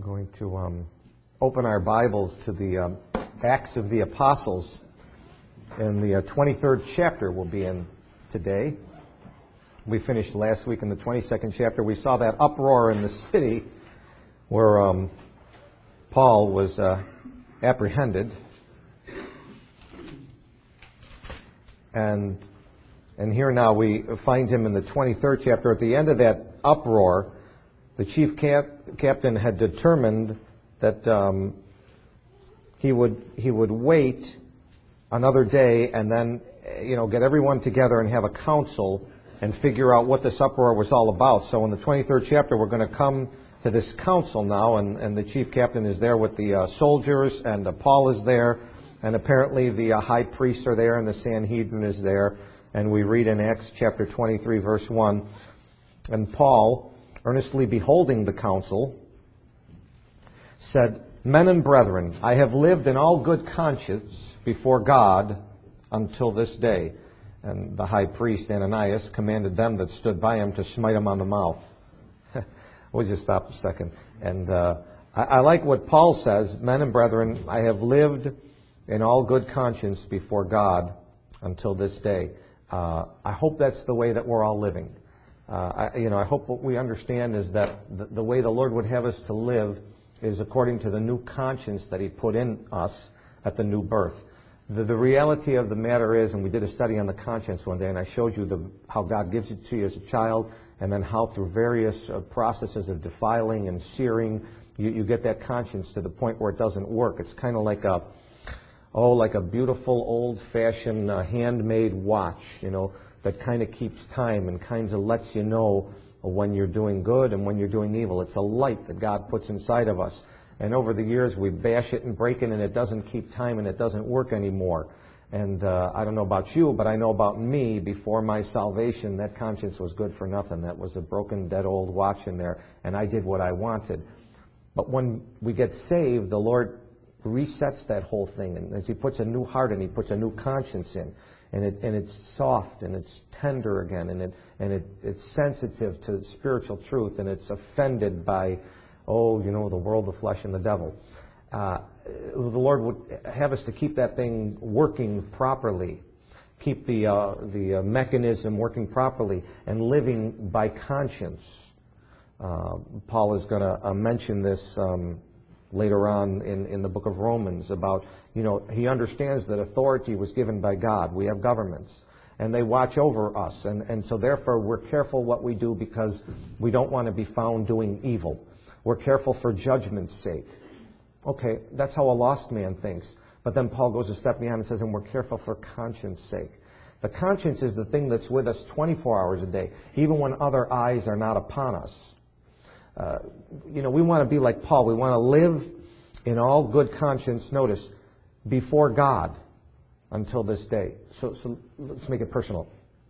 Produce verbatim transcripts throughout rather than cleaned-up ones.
going to um, open our Bibles to the um, Acts of the Apostles, and the uh, twenty-third chapter we'll be in today. We finished last week in the twenty-second chapter. We saw that uproar in the city where um, Paul was uh, apprehended, and and here now we find him in the twenty-third chapter. At the end of that uproar, the chief cap- captain had determined that um, he would he would wait another day and then, you know, get everyone together and have a council and figure out what this uproar was all about. So in the twenty-third chapter, we're going to come to this council now, and, and the chief captain is there with the uh, soldiers, and uh, Paul is there, and apparently the uh, high priests are there, and the Sanhedrin is there. And we read in Acts chapter twenty-three, verse one, and Paul, earnestly beholding the council, said, "Men and brethren, I have lived in all good conscience before God until this day." And the high priest, Ananias, commanded them that stood by him to smite him on the mouth. We'll just stop a second. And uh, I, I like what Paul says, "Men and brethren, I have lived in all good conscience before God until this day." Uh, I hope that's the way that we're all living. Uh, I, you know, I hope what we understand is that the, the way the Lord would have us to live is according to the new conscience that He put in us at the new birth. The, the reality of the matter is, and we did a study on the conscience one day, and I showed you the, how God gives it to you as a child, and then how through various uh, processes of defiling and searing, you, you get that conscience to the point where it doesn't work. It's kind of like a Oh, like a beautiful old-fashioned uh, handmade watch, you know, that kind of keeps time and kind of lets you know when you're doing good and when you're doing evil. It's a light that God puts inside of us. And over the years, we bash it and break it, and it doesn't keep time, and it doesn't work anymore. And uh, I don't know about you, but I know about me. Before my salvation, that conscience was good for nothing. That was a broken, dead old watch in there, and I did what I wanted. But when we get saved, the Lord resets that whole thing, and as He puts a new heart in, He puts a new conscience in, and it and it's soft and it's tender again, and it and it it's sensitive to spiritual truth, and it's offended by, oh, you know, the world, the flesh, and the devil. Uh, the Lord would have us to keep that thing working properly, keep the uh, the uh, mechanism working properly, and living by conscience. Uh, Paul is going to uh, mention this Um, later on in, in the book of Romans about, you know, he understands that authority was given by God. We have governments, and they watch over us. And, and so therefore we're careful what we do because we don't want to be found doing evil. We're careful for judgment's sake. Okay, that's how a lost man thinks. But then Paul goes a step beyond and says, and we're careful for conscience sake. The conscience is the thing that's with us twenty-four hours a day, even when other eyes are not upon us. Uh, you know, we want to be like Paul. We want to live in all good conscience, notice, before God until this day. So, so let's make it personal.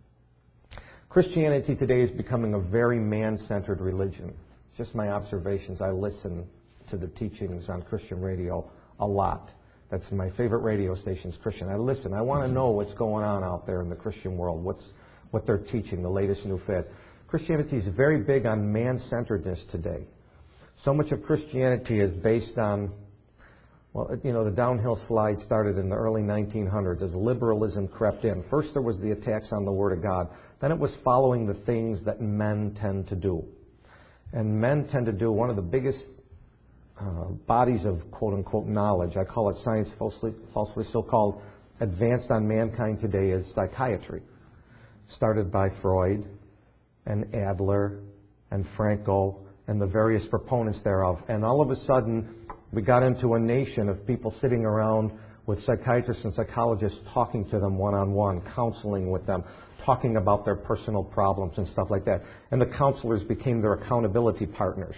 Christianity today is becoming a very man-centered religion. Just my observations. I listen to the teachings on Christian radio a lot. That's my favorite radio station is Christian. I listen. I want to know what's going on out there in the Christian world, what's what they're teaching, the latest new fads. Christianity is very big on man-centeredness today. So much of Christianity is based on, well, you know, the downhill slide started in the early nineteen hundreds as liberalism crept in. First there was the attacks on the Word of God. Then it was following the things that men tend to do. And men tend to do one of the biggest uh, bodies of quote-unquote knowledge, I call it science, falsely, falsely so-called, advanced on mankind today, is psychiatry. Started by Freud and Adler and Franco and the various proponents thereof. And all of a sudden, we got into a nation of people sitting around with psychiatrists and psychologists talking to them one-on-one, counseling with them, talking about their personal problems and stuff like that. And the counselors became their accountability partners.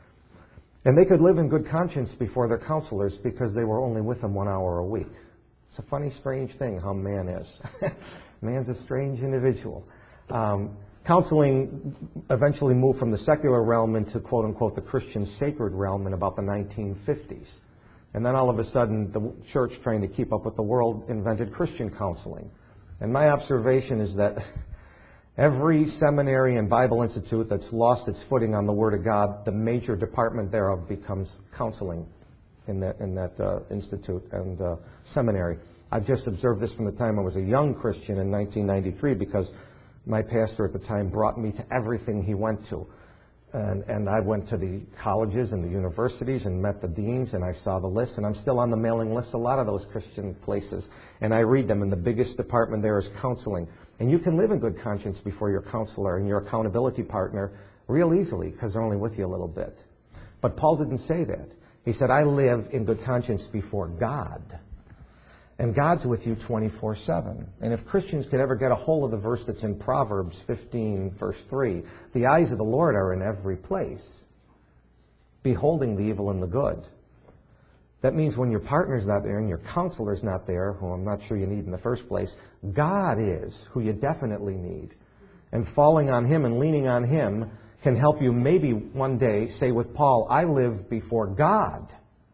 And they could live in good conscience before their counselors because they were only with them one hour a week. It's a funny, strange thing how man is. Man's a strange individual. Um, Counseling eventually moved from the secular realm into, quote-unquote, the Christian sacred realm in about the nineteen fifties. And then all of a sudden, the church, trying to keep up with the world, invented Christian counseling. And my observation is that Every seminary and Bible institute that's lost its footing on the Word of God, the major department thereof becomes counseling in that, in that uh, institute and uh, seminary. I've just observed this from the time I was a young Christian in nineteen ninety-three, because my pastor at the time brought me to everything he went to. And, and I went to the colleges and the universities and met the deans, and I saw the lists, and I'm still on the mailing list, a lot of those Christian places. And I read them, and the biggest department there is counseling. And you can live in good conscience before your counselor and your accountability partner real easily, because they're only with you a little bit. But Paul didn't say that. He said, I live in good conscience before God. And God's with you twenty-four seven. And if Christians could ever get a hold of the verse that's in Proverbs fifteen, verse three, the eyes of the Lord are in every place, beholding the evil and the good. That means when your partner's not there and your counselor's not there, who I'm not sure you need in the first place, God is who you definitely need. And falling on Him and leaning on Him can help you maybe one day say with Paul, I live before God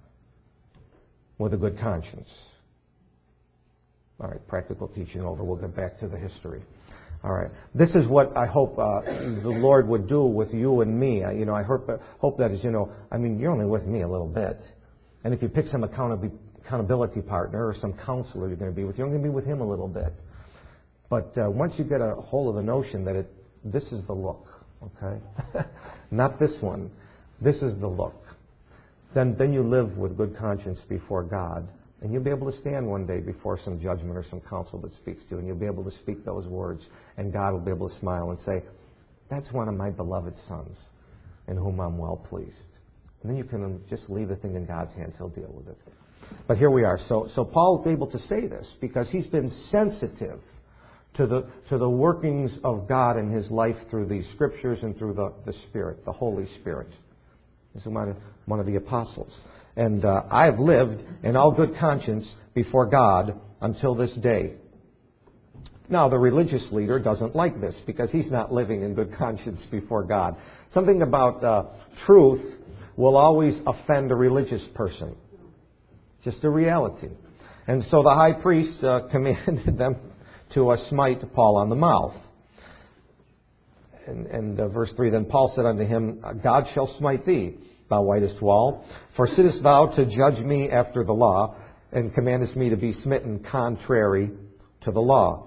with a good conscience. All right, practical teaching over. We'll get back to the history. All right. This is what I hope uh, the Lord would do with you and me. I, you know, I hope, uh, hope that is, you know, I mean, you're only with me a little bit. And if you pick some accountability, accountability partner or some counselor you're going to be with, you're going to be with him a little bit. But uh, once you get a hold of the notion that it, this is the look, okay? Not this one. This is the look. Then, then you live with good conscience before God. And you'll be able to stand one day before some judgment or some counsel that speaks to you, and you'll be able to speak those words, and God will be able to smile and say, that's one of my beloved sons in whom I'm well pleased. And then you can just leave the thing in God's hands. He'll deal with it. But here we are. So, so Paul's able to say this because he's been sensitive to the, to the workings of God in his life through these Scriptures and through the, the Spirit, the Holy Spirit. This is one of, one of the apostles. And uh, I've lived in all good conscience before God until this day. Now, the religious leader doesn't like this because he's not living in good conscience before God. Something about uh, truth will always offend a religious person. Just a reality. And so the high priest uh, commanded them to uh, smite Paul on the mouth. And, and uh, verse three, then Paul said unto him, God shall smite thee, thou whitest wall. For sittest thou to judge me after the law, and commandest me to be smitten contrary to the law?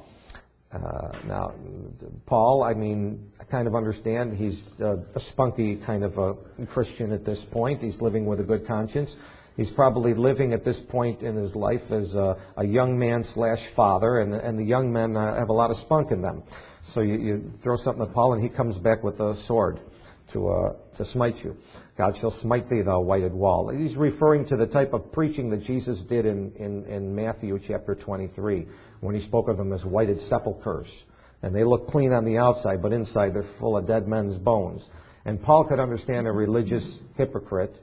Uh, now, Paul, I mean, I kind of understand he's uh, a spunky kind of a Christian at this point. He's living with a good conscience. He's probably living at this point in his life as a, a young man slash father, and, and the young men uh, have a lot of spunk in them. So you, you throw something at Paul, and he comes back with a sword to uh, to smite you. God shall smite thee, thou whited wall. He's referring to the type of preaching that Jesus did in, in, in Matthew chapter twenty-three, when he spoke of them as whited sepulchres. And they look clean on the outside, but inside they're full of dead men's bones. And Paul could understand a religious hypocrite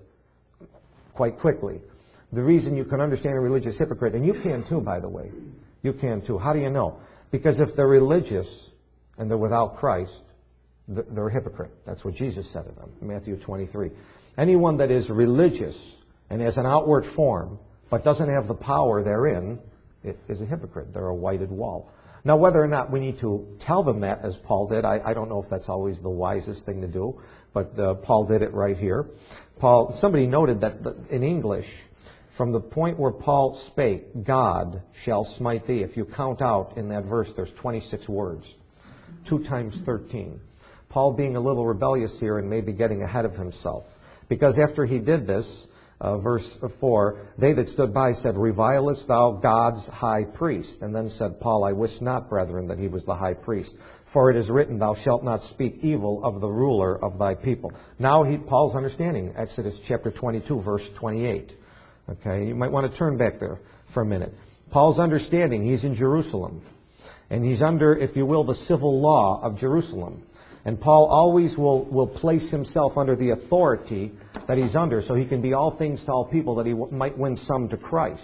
quite quickly. The reason you can understand a religious hypocrite, and you can too, by the way, you can too. How do you know? Because if they're religious and they're without Christ, they're a hypocrite. That's what Jesus said of them, Matthew twenty-three. Anyone that is religious and has an outward form, but doesn't have the power therein, it is a hypocrite. They're a whited wall. Now, whether or not we need to tell them that, as Paul did, I, I don't know if that's always the wisest thing to do, but uh, Paul did it right here. Paul, somebody noted that the, in English, from the point where Paul spake, God shall smite thee, if you count out in that verse, there's twenty-six words, two times thirteen. Paul being a little rebellious here and maybe getting ahead of himself. Because after he did this, uh, verse four, they that stood by said, revilest thou God's high priest? And then said Paul, I wist not, brethren, that he was the high priest. For it is written, thou shalt not speak evil of the ruler of thy people. Now he, Paul's understanding, Exodus chapter twenty-two, verse twenty-eight. Okay, you might want to turn back there for a minute. Paul's understanding, he's in Jerusalem. And he's under, if you will, the civil law of Jerusalem. And Paul always will, will place himself under the authority that he's under so he can be all things to all people, that he w- might win some to Christ.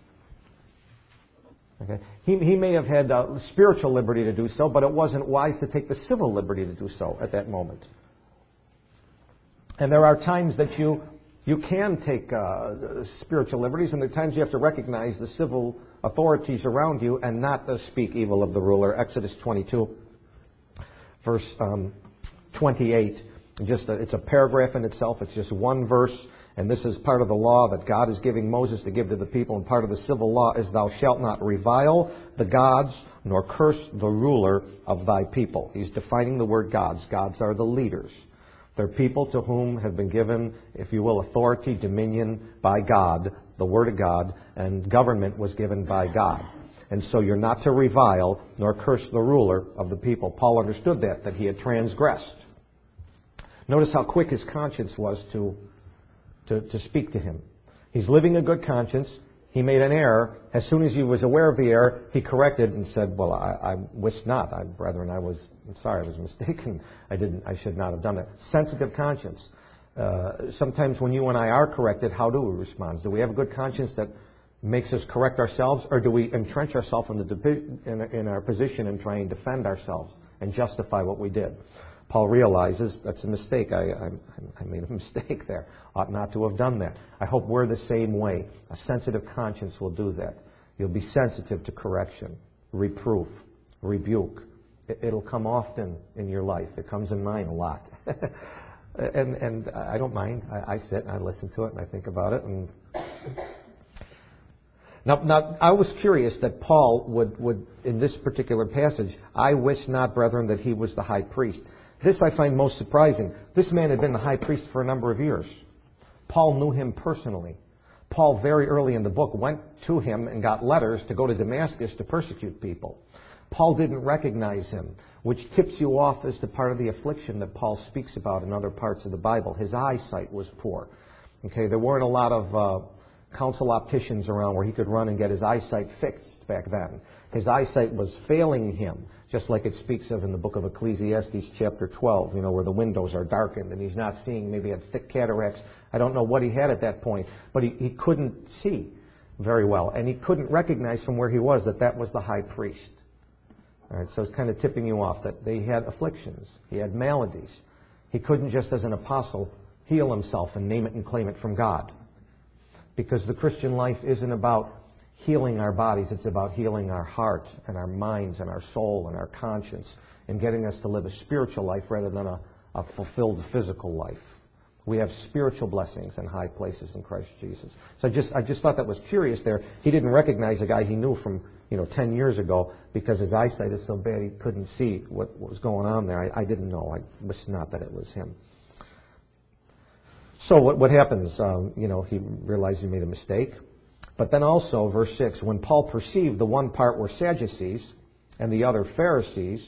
Okay? He, he may have had uh, spiritual liberty to do so, but it wasn't wise to take the civil liberty to do so at that moment. And there are times that you, you can take uh, spiritual liberties, and there are times you have to recognize the civil authorities around you and not uh, speak evil of the ruler. Exodus twenty-two. verse um, twenty-eight. Just a, it's a paragraph in itself. It's just one verse. And this is part of the law that God is giving Moses to give to the people. And part of the civil law is, thou shalt not revile the gods, nor curse the ruler of thy people. He's defining the word gods. Gods are the leaders. They're people to whom have been given, if you will, authority, dominion by God, the word of God, and government was given by God. And so you're not to revile nor curse the ruler of the people. Paul understood that, that he had transgressed. Notice how quick his conscience was to To, to speak to him. He's living a good conscience. He made an error. As soon as he was aware of the error, he corrected and said, well, I, I wish not. I, brethren, I was I'm sorry, I was mistaken. I didn't. I should not have done that. Sensitive conscience. Uh, sometimes when you and I are corrected, how do we respond? Do we have a good conscience that makes us correct ourselves, or do we entrench ourselves in, the in, in our position and try and defend ourselves and justify what we did? Paul realizes that's a mistake. I, I, I made a mistake there. Ought not to have done that. I hope we're the same way. A sensitive conscience will do that. You'll be sensitive to correction, reproof, rebuke. It, it'll come often in your life. It comes in mine a lot. and, and I don't mind. I, I sit and I listen to it and I think about it. And Now, now, I was curious that Paul would, would, in this particular passage, I wish not, brethren, that he was the high priest. This I find most surprising. This man had been the high priest for a number of years. Paul knew him personally. Paul, very early in the book, went to him and got letters to go to Damascus to persecute people. Paul didn't recognize him, which tips you off as to part of the affliction that Paul speaks about in other parts of the Bible. His eyesight was poor. Okay, there weren't a lot of uh, council opticians around where he could run and get his eyesight fixed back then. His eyesight was failing him, just like it speaks of in the book of Ecclesiastes chapter twelve, you know, where the windows are darkened and he's not seeing. Maybe he had thick cataracts. I don't know what he had at that point, but he, he couldn't see very well, and he couldn't recognize from where he was that that was the high priest. All right, so it's kind of tipping you off that they had afflictions. He had maladies. He couldn't just as an apostle heal himself and name it and claim it from God. Because the Christian life isn't about healing our bodies. It's about healing our heart and our minds and our soul and our conscience and getting us to live a spiritual life rather than a, a fulfilled physical life. We have spiritual blessings in high places in Christ Jesus. So I just I just thought that was curious there. He didn't recognize a guy he knew from, you know, ten years ago because his eyesight is so bad he couldn't see what, what was going on there. I, I didn't know. I wish not that it was him. So what, what happens? Um, you know, he realized he made a mistake. But then also, verse six, when Paul perceived the one part were Sadducees and the other Pharisees,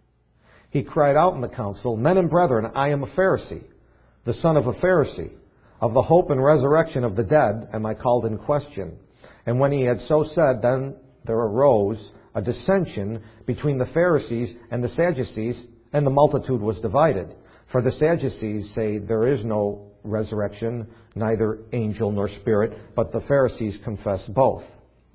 he cried out in the council, Men and brethren, I am a Pharisee, the son of a Pharisee. Of the hope and resurrection of the dead am I called in question. And when he had so said, then there arose a dissension between the Pharisees and the Sadducees, and the multitude was divided. For the Sadducees say there is no resurrection, neither angel nor spirit, but the Pharisees confess both.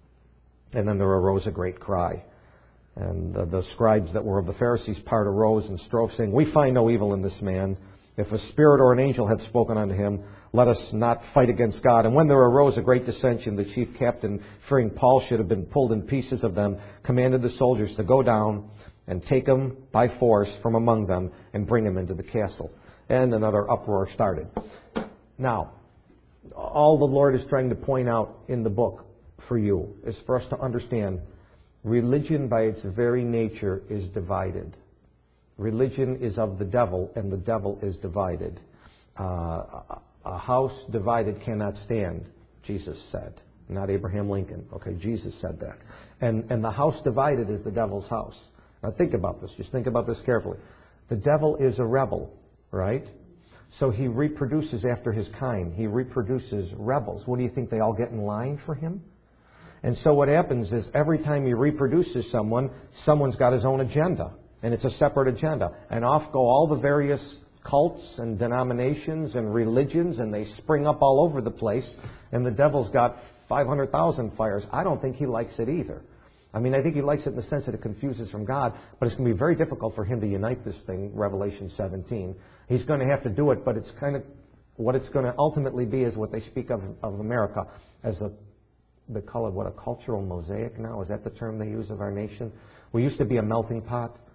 And then there arose a great cry. And the, the scribes that were of the Pharisees' part arose and strove, saying, We find no evil in this man. If a spirit or an angel hath spoken unto him, let us not fight against God. And when there arose a great dissension, the chief captain, fearing Paul should have been pulled in pieces of them, commanded the soldiers to go down and take him by force from among them and bring him into the castle. And another uproar started. Now, all the Lord is trying to point out in the book for you is for us to understand religion by its very nature is divided. Religion is of the devil, and the devil is divided. Uh, a house divided cannot stand, Jesus said. Not Abraham Lincoln. Okay, Jesus said that. And, and the house divided is the devil's house. Now think about this. Just think about this carefully. The devil is a rebel, right? So he reproduces after his kind. He reproduces rebels. What do you think? They all get in line for him? And so what happens is every time he reproduces someone, someone's got his own agenda. And it's a separate agenda. And off go all the various cults and denominations and religions, and they spring up all over the place. And the devil's got five hundred thousand fires. I don't think he likes it either. I mean, I think he likes it in the sense that it confuses from God, but it's going to be very difficult for him to unite this thing, Revelation seventeen. He's going to have to do it, but it's kind of, what it's going to ultimately be is what they speak of of America as a, they call it what, a cultural mosaic now? Is that the term they use of our nation? We used to be a melting pot.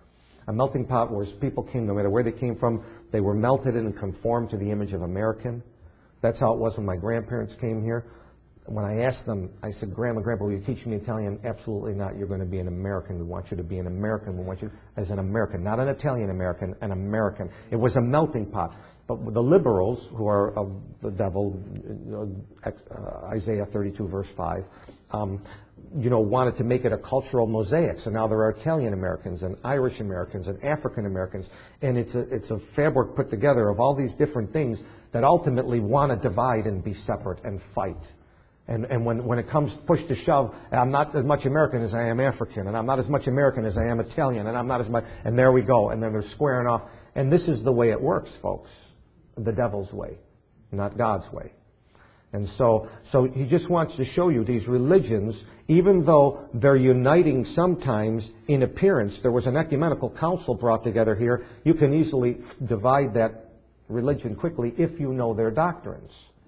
A melting pot where people came, no matter where they came from, they were melted and conformed to the image of American. That's how it was when my grandparents came here. When I asked them, I said, Grandma, Grandpa, will you teach me Italian? Absolutely not. You're going to be an American. We want you to be an American. We want you as an American, not an Italian American, an American. It was a melting pot. But the liberals, who are of the devil, uh, Isaiah thirty-two, verse five, um, you know, wanted to make it a cultural mosaic. So now there are Italian Americans and Irish Americans and African Americans, and it's a, it's a fabric put together of all these different things that ultimately want to divide and be separate and fight. And, and when, when it comes push to shove, I'm not as much American as I am African, and I'm not as much American as I am Italian, and I'm not as much, and there we go, and then they're squaring off. And this is the way it works, folks. The devil's way, not God's way. And so, so he just wants to show you these religions, even though they're uniting sometimes in appearance. There was an ecumenical council brought together here. You can easily divide that religion quickly if you know their doctrines.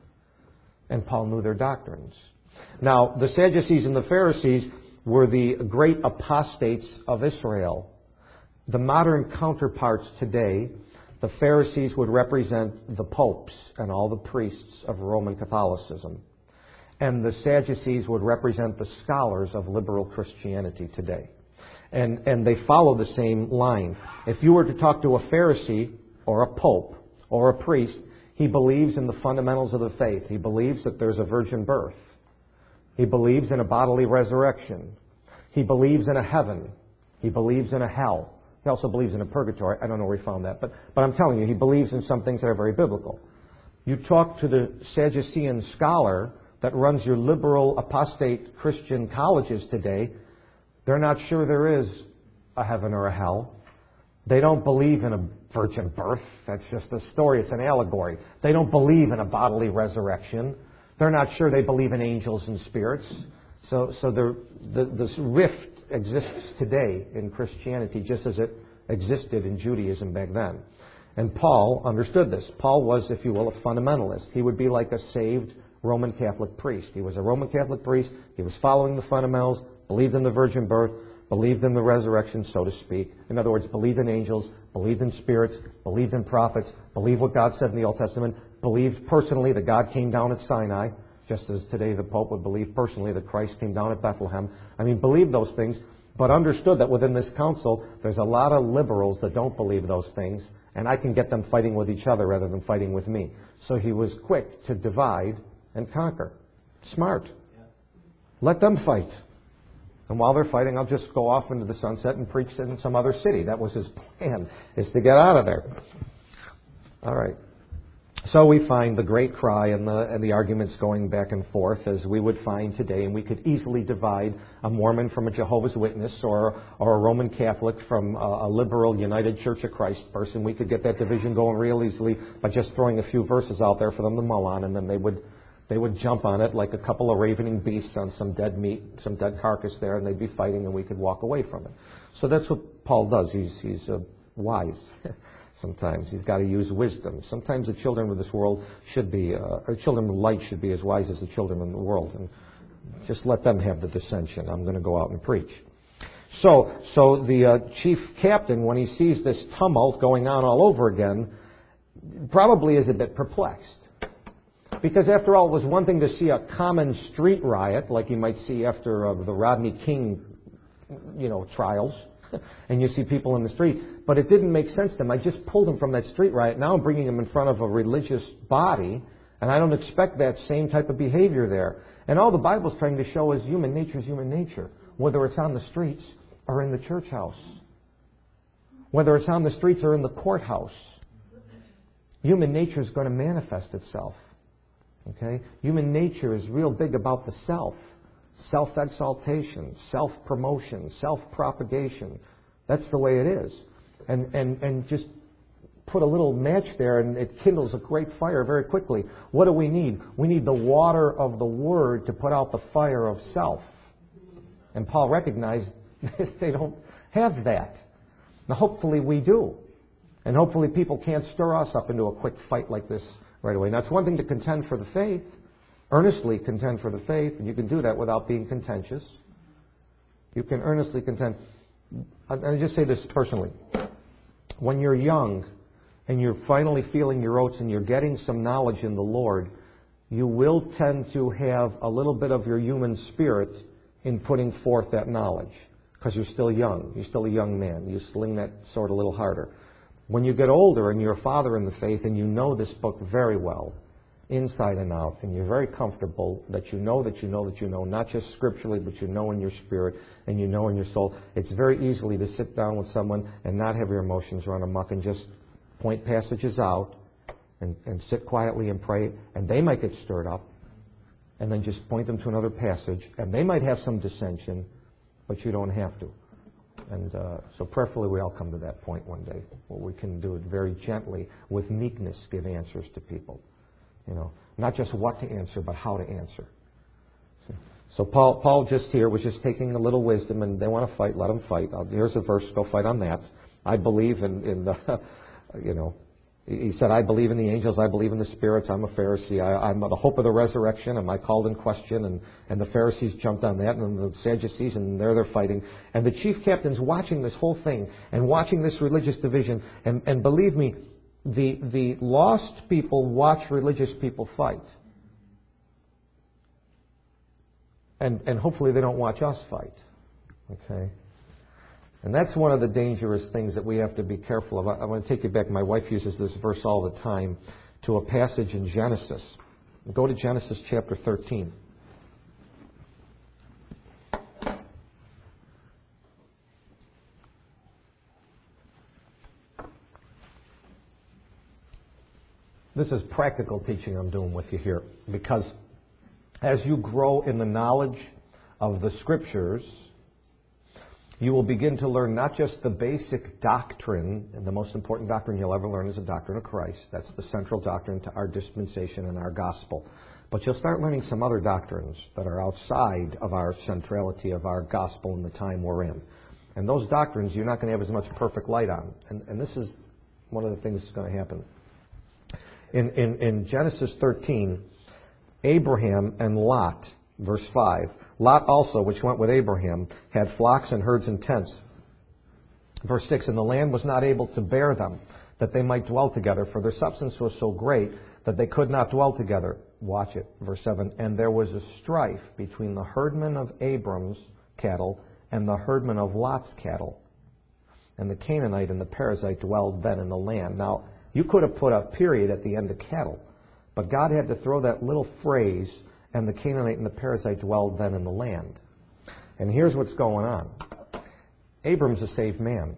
And Paul knew their doctrines. Now, the Sadducees and the Pharisees were the great apostates of Israel. The modern counterparts today, the Pharisees would represent the popes and all the priests of Roman Catholicism. And the Sadducees would represent the scholars of liberal Christianity today. And, and they follow the same line. If you were to talk to a Pharisee or a pope or a priest, he believes in the fundamentals of the faith. He believes that there's a virgin birth. He believes in a bodily resurrection. He believes in a heaven. He believes in a hell. He also believes in a purgatory. I don't know where he found that. But, but I'm telling you, he believes in some things that are very biblical. You talk to the Sadducean scholar that runs your liberal apostate Christian colleges today, they're not sure there is a heaven or a hell. They don't believe in a virgin birth. That's just a story. It's an allegory. They don't believe in a bodily resurrection. They're not sure they believe in angels and spirits. So, so the, the, this rift exists today in Christianity just as it existed in Judaism back then. And Paul understood this. Paul was, if you will, a fundamentalist. He would be like a saved Roman Catholic priest. He was a Roman Catholic priest. He was following the fundamentals, believed in the virgin birth, believed in the resurrection, so to speak. In other words, believed in angels, believed in spirits, believed in prophets, believed what God said in the Old Testament, believed personally that God came down at Sinai, just as today the Pope would believe personally that Christ came down at Bethlehem. I mean, believed those things, but understood that within this council, there's a lot of liberals that don't believe those things, and I can get them fighting with each other rather than fighting with me. So he was quick to divide and conquer. Smart. Let them fight. And while they're fighting, I'll just go off into the sunset and preach in some other city. That was his plan, is to get out of there. All right. So we find the great cry and the, and the arguments going back and forth as we would find today, and we could easily divide a Mormon from a Jehovah's Witness or, or a Roman Catholic from a, a liberal United Church of Christ person. We could get that division going real easily by just throwing a few verses out there for them to mull on, and then they would they would jump on it like a couple of ravening beasts on some dead meat, some dead carcass there, and they'd be fighting, and we could walk away from it. So that's what Paul does. He's, he's uh, wise. Sometimes he's got to use wisdom. Sometimes the children of this world should be, uh, or children of light should be as wise as the children in the world. And just let them have the dissension. I'm going to go out and preach. So, so the uh, chief captain, when he sees this tumult going on all over again, probably is a bit perplexed. Because after all, it was one thing to see a common street riot, like you might see after uh, the Rodney King, you know, trials. And you see people in the street. But it didn't make sense to them. I just pulled him from that street riot. Now I'm bringing him in front of a religious body, and I don't expect that same type of behavior there. And all the Bible's trying to show is human nature is human nature, whether it's on the streets or in the church house, whether it's on the streets or in the courthouse. Human nature is going to manifest itself. Okay? Human nature is real big about the self. Self-exaltation, self-promotion, self-propagation. That's the way it is. And, and, and just put a little match there and it kindles a great fire very quickly. What do we need? We need the water of the Word to put out the fire of self. And Paul recognized they don't have that. Now hopefully we do. And hopefully people can't stir us up into a quick fight like this right away. Now it's one thing to contend for the faith. Earnestly contend for the faith, and you can do that without being contentious. You can earnestly contend. I just say this personally. When you're young and you're finally feeling your oats and you're getting some knowledge in the Lord, you will tend to have a little bit of your human spirit in putting forth that knowledge because you're still young. You're still a young man. You sling that sword a little harder. When you get older and you're a father in the faith and you know this book very well, inside and out, and you're very comfortable that you know that you know that you know, not just scripturally, but you know in your spirit and you know in your soul, it's very easily to sit down with someone and not have your emotions run amok and just point passages out and, and sit quietly and pray, and they might get stirred up, and then just point them to another passage, and they might have some dissension, but you don't have to. And uh, so preferably we all come to that point one day where we can do it very gently, with meekness, give answers to people. You know, not just what to answer, but how to answer. So Paul, Paul just here was just taking a little wisdom, and they want to fight, let them fight. Uh, here's a verse, go fight on that. I believe in, in the, you know, he said, I believe in the angels, I believe in the spirits, I'm a Pharisee, I, I'm the hope of the resurrection, am I called in question? And, and the Pharisees jumped on that, and the Sadducees, and there they're fighting. And the chief captain's watching this whole thing, and watching this religious division, and, and believe me, the, the lost people watch religious people fight. And, and hopefully they don't watch us fight. Okay? And that's one of the dangerous things that we have to be careful of. I, I want to take you back. My wife uses this verse all the time to a passage in Genesis. Go to Genesis chapter thirteen. This is practical teaching I'm doing with you here, because as you grow in the knowledge of the Scriptures, you will begin to learn not just the basic doctrine, and the most important doctrine you'll ever learn is the doctrine of Christ. That's the central doctrine to our dispensation and our gospel. But you'll start learning some other doctrines that are outside of our centrality of our gospel in the time we're in. And those doctrines you're not going to have as much perfect light on. And, and this is one of the things that's going to happen. In, in, in Genesis thirteen, Abraham and Lot, verse five, Lot also, which went with Abraham, had flocks and herds and tents. Verse six, and the land was not able to bear them, that they might dwell together, for their substance was so great that they could not dwell together. Watch it, verse seven, and there was a strife between the herdmen of Abram's cattle and the herdmen of Lot's cattle. And the Canaanite and the Perizzite dwelled then in the land. Now, you could have put a period at the end of cattle, but God had to throw that little phrase, and the Canaanite and the Perizzite dwelled then in the land. And here's what's going on. Abram's a saved man.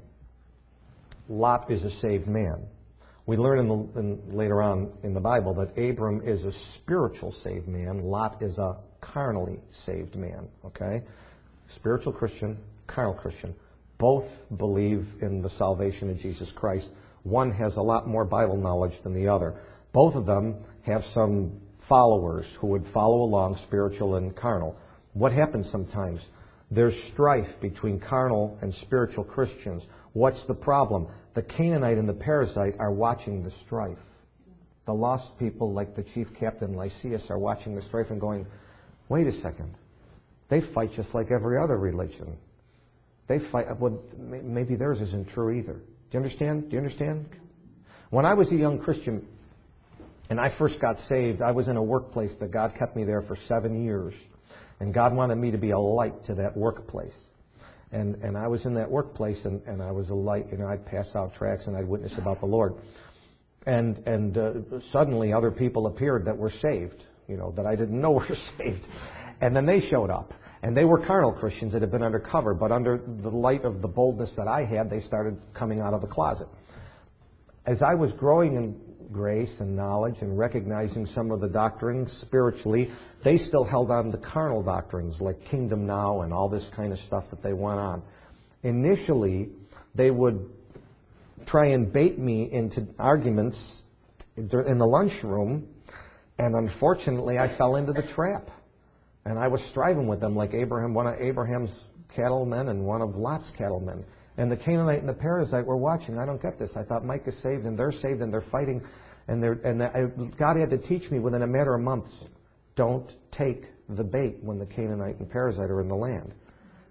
Lot is a saved man. We learn in the, in, later on in the Bible that Abram is a spiritual saved man. Lot is a carnally saved man. Okay? Spiritual Christian, carnal Christian. Both believe in the salvation of Jesus Christ. One has a lot more Bible knowledge than the other. Both of them have some followers who would follow along, spiritual and carnal. What happens sometimes? There's strife between carnal and spiritual Christians. What's the problem? The Canaanite and the Perizzite are watching the strife. The lost people, like the chief captain Lysias, are watching the strife and going, wait a second. They fight just like every other religion. They fight, well, maybe theirs isn't true either. Do you understand? Do you understand? When I was a young Christian, and I first got saved, I was in a workplace that God kept me there for seven years. And God wanted me to be a light to that workplace. And and I was in that workplace, and, and I was a light. You know, I'd pass out tracts, and I'd witness about the Lord. And and uh, suddenly other people appeared that were saved, you know, that I didn't know were saved. And then they showed up. And they were carnal Christians that had been undercover. But under the light of the boldness that I had, they started coming out of the closet. As I was growing in grace and knowledge and recognizing some of the doctrines spiritually, they still held on to carnal doctrines like Kingdom Now and all this kind of stuff that they went on. Initially, they would try and bait me into arguments in the lunchroom, and unfortunately I fell into the trap. And I was striving with them like Abraham, one of Abraham's cattlemen and one of Lot's cattlemen. And the Canaanite and the Perizzite were watching. I don't get this. I thought Micah's saved, and they're saved, and they're fighting. And, they're, and I, God had to teach me within a matter of months, don't take the bait when the Canaanite and Perizzite are in the land.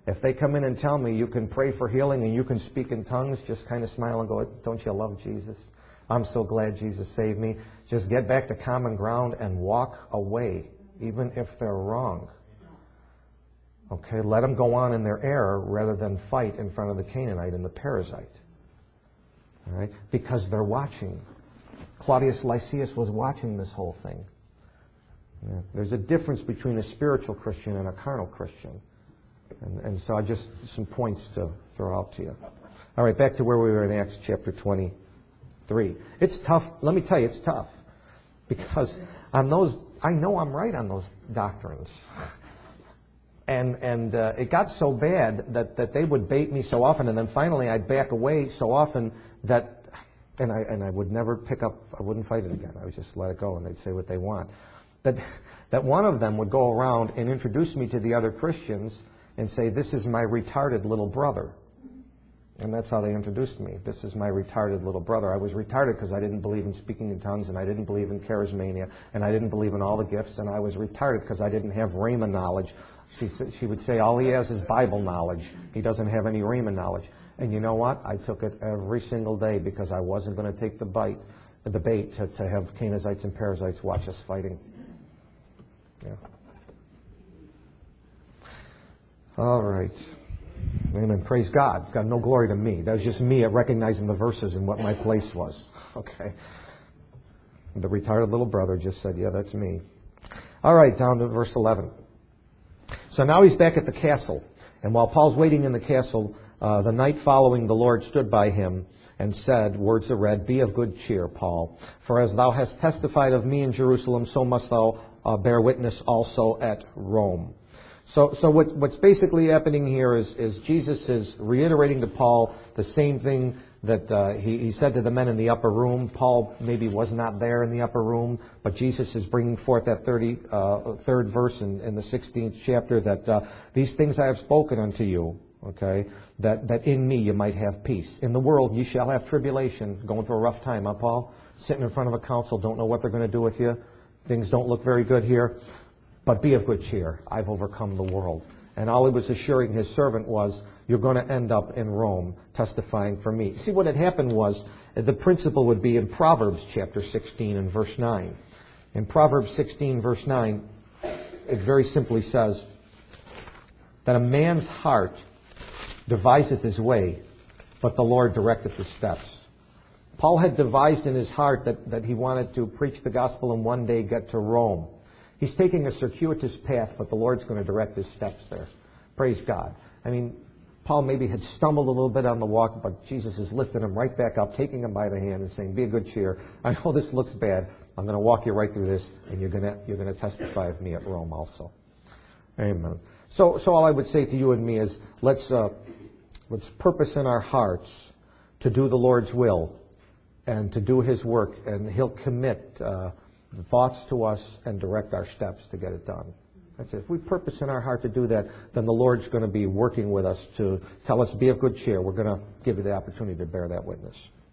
If they come in and tell me you can pray for healing and you can speak in tongues, just kind of smile and go, don't you love Jesus? I'm so glad Jesus saved me. Just get back to common ground and walk away, even if they're wrong. Okay, let them go on in their error rather than fight in front of the Canaanite and the Perizzite. All right? Because they're watching. Claudius Lysias was watching this whole thing. Yeah. There's a difference between a spiritual Christian and a carnal Christian. And, and so I just, some points to throw out to you. All right, back to where we were in Acts chapter twenty-three. It's tough. Let me tell you, it's tough. Because on those, I know I'm right on those doctrines. And and uh, it got so bad that, that they would bait me so often, and then finally I'd back away so often that, and I and I would never pick up, I wouldn't fight it again. I would just let it go, and they'd say what they want. That that one of them would go around and introduce me to the other Christians and say, this is my retarded little brother. And that's how they introduced me. This is my retarded little brother. I was retarded because I didn't believe in speaking in tongues, and I didn't believe in charismania, and I didn't believe in all the gifts, and I was retarded because I didn't have rhema knowledge. She, she would say all he has is Bible knowledge. He doesn't have any rhema knowledge. And you know what? I took it every single day because I wasn't going to take the bite, the bait to, to have Canaanites and Perizzites watch us fighting. Yeah. All right. Amen. Praise God. It's got no glory to me. That was just me at recognizing the verses and what my place was. Okay. The retarded little brother just said, yeah, that's me. All right, down to verse eleven. So now he's back at the castle. And while Paul's waiting in the castle, uh, the night following, the Lord stood by him and said, words are read, be of good cheer, Paul. For as thou hast testified of me in Jerusalem, so must thou uh, bear witness also at Rome. So, so what, what's basically happening here is, is Jesus is reiterating to Paul the same thing that uh, he, he said to the men in the upper room. Paul maybe was not there in the upper room, but Jesus is bringing forth that thirty-third uh, verse in, in the sixteenth chapter that uh, these things I have spoken unto you, okay, that, that in me you might have peace. In the world ye shall have tribulation. Going through a rough time, huh, Paul? Sitting in front of a council, don't know what they're going to do with you. Things don't look very good here. But be of good cheer. I've overcome the world. And all he was assuring his servant was, you're going to end up in Rome testifying for me. See, what had happened was, the principle would be in Proverbs chapter sixteen and verse nine. In Proverbs sixteen verse nine, it very simply says that a man's heart deviseth his way, but the Lord directeth his steps. Paul had devised in his heart that, that he wanted to preach the gospel and one day get to Rome. He's taking a circuitous path, but the Lord's going to direct his steps there. Praise God. I mean, Paul maybe had stumbled a little bit on the walk, but Jesus is lifting him right back up, taking him by the hand and saying, be of good cheer. I know this looks bad. I'm going to walk you right through this, and you're going to, you're going to testify of me at Rome also. Amen. So, so all I would say to you and me is, let's, uh, let's purpose in our hearts to do the Lord's will and to do his work, and he'll commit uh, thoughts to us and direct our steps to get it done. That's it. If we purpose in our heart to do that, then the Lord's going to be working with us to tell us, be of good cheer. We're going to give you the opportunity to bear that witness.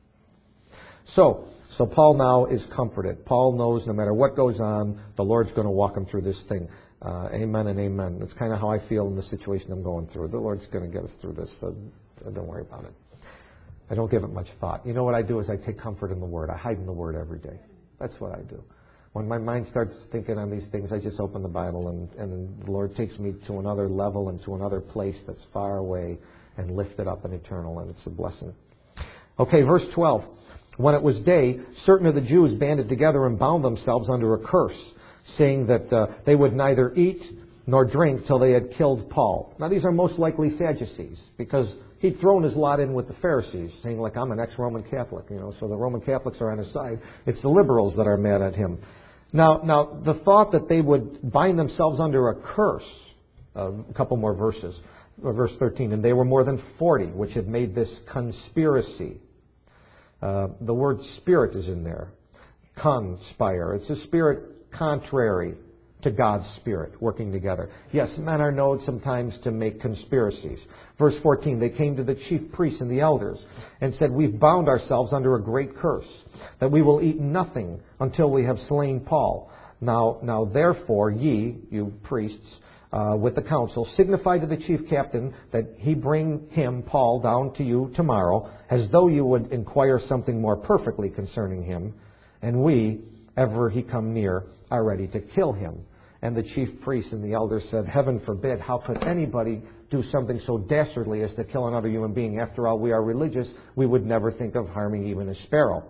So, so Paul now is comforted. Paul knows no matter what goes on, the Lord's going to walk him through this thing. Uh, amen and amen. That's kind of how I feel in the situation I'm going through. The Lord's going to get us through this, so don't worry about it. I don't give it much thought. You know what I do is I take comfort in the Word. I hide in the Word every day. That's what I do. When my mind starts thinking on these things, I just open the Bible, and, and the Lord takes me to another level and to another place that's far away and lifted up and eternal, and it's a blessing. Okay, verse twelve. When it was day, certain of the Jews banded together and bound themselves under a curse, saying that uh, they would neither eat nor drink till they had killed Paul. Now, these are most likely Sadducees, because he'd thrown his lot in with the Pharisees, saying, like, I'm an ex-Roman Catholic, you know, so the Roman Catholics are on his side. It's the liberals that are mad at him. Now, now the thought that they would bind themselves under a curse, uh, a couple more verses, verse thirteen, and they were more than forty, which had made this conspiracy. Uh, the word spirit is in there. Conspire. It's a spirit contrary to God's Spirit working together. Yes, men are known sometimes to make conspiracies. Verse fourteen, they came to the chief priests and the elders and said, we've bound ourselves under a great curse, that we will eat nothing until we have slain Paul. Now, now therefore, ye, you priests, uh, with the council, signify to the chief captain that he bring him, Paul, down to you tomorrow, as though you would inquire something more perfectly concerning him, and we, ever he come near, are ready to kill him. And the chief priests and the elders said, Heaven forbid, how could anybody do something so dastardly as to kill another human being? After all, we are religious. We would never think of harming even a sparrow.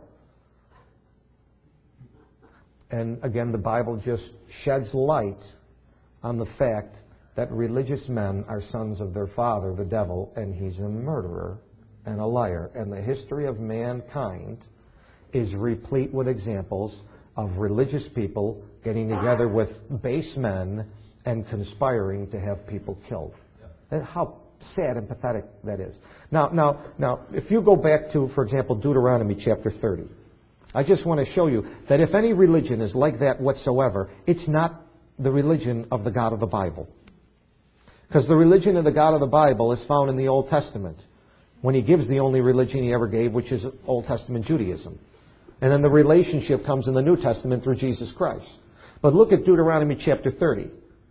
And again, the Bible just sheds light on the fact that religious men are sons of their father, the devil, and he's a murderer and a liar. And the history of mankind is replete with examples of religious people getting together with base men and conspiring to have people killed. And how sad and pathetic that is. Now, now, now, if you go back to, for example, Deuteronomy chapter thirty, I just want to show you that if any religion is like that whatsoever, it's not the religion of the God of the Bible. Because the religion of the God of the Bible is found in the Old Testament, when he gives the only religion he ever gave, which is Old Testament Judaism. And then the relationship comes in the New Testament through Jesus Christ. But look at Deuteronomy chapter thirty.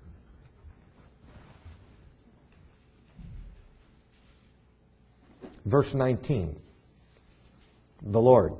Verse nineteen. The Lord.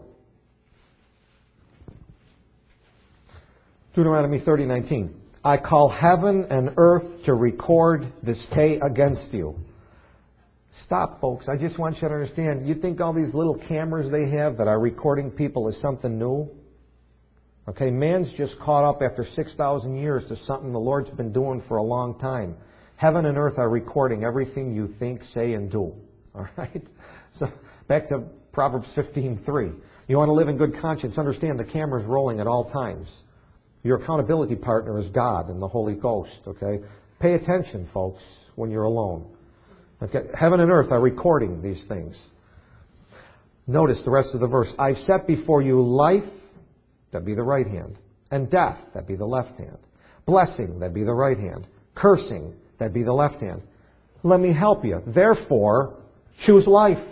Deuteronomy thirty nineteen. I call heaven and earth to record this day against you. Stop, folks. I just want you to understand. You think all these little cameras they have that are recording people is something new? Okay, man's just caught up after six thousand years to something the Lord's been doing for a long time. Heaven and earth are recording everything you think, say, and do. All right? So, back to Proverbs fifteen three. You want to live in good conscience, understand the camera's rolling at all times. Your accountability partner is God and the Holy Ghost, okay? Pay attention, folks, when you're alone. Okay? Heaven and earth are recording these things. Notice the rest of the verse. I've set before you life, that'd be the right hand, and death, that'd be the left hand. Blessing, that'd be the right hand. Cursing, that'd be the left hand. Let me help you. Therefore, choose life.